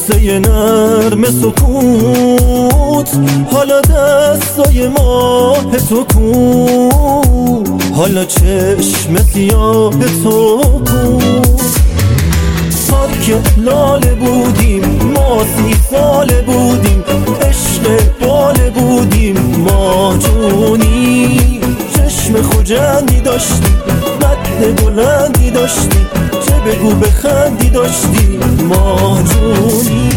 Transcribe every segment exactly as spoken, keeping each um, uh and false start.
قصه نرم سکوت، حالا دستای ماه تو کو، حالا چشم سیاه تو کو. پارک لاله بودیم ما، سی ساله بودیم، عشق باله بودیم ما جونی. چشم خوجندی داشتی، قد بلندی داشتی، چه بگو بخندی داشتی ما جونی.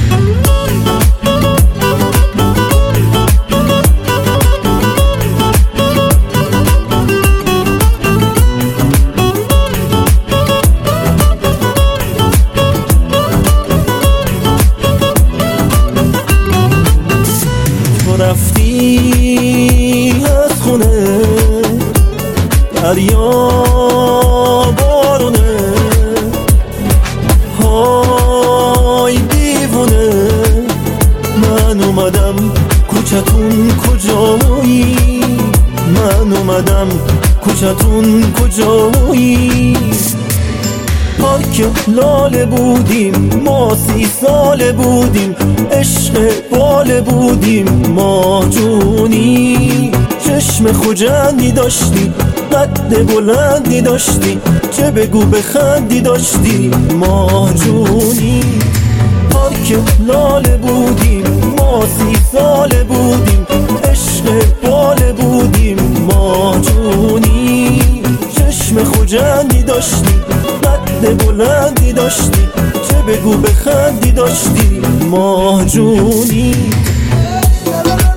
رفتی از خونه دریا بارونه، های دیوونه. من اومدم کوچتون کجایی، من اومدم کوچتون کجایی. پارک لاله بودیم ما، سی ساله بودیم، عشق باله بودیم ما جونی. چشم خوجندی داشتی، قد بلندی داشتی، چه بگو بخندی داشتی ما جونی. پارک لاله بودیم ما، سی ساله بودیم، عشق باله بودیم ما جونی. چشم خوجندی داشتی، قد بلندی داشتی، چه بگو بخندی داشتی ما جونی.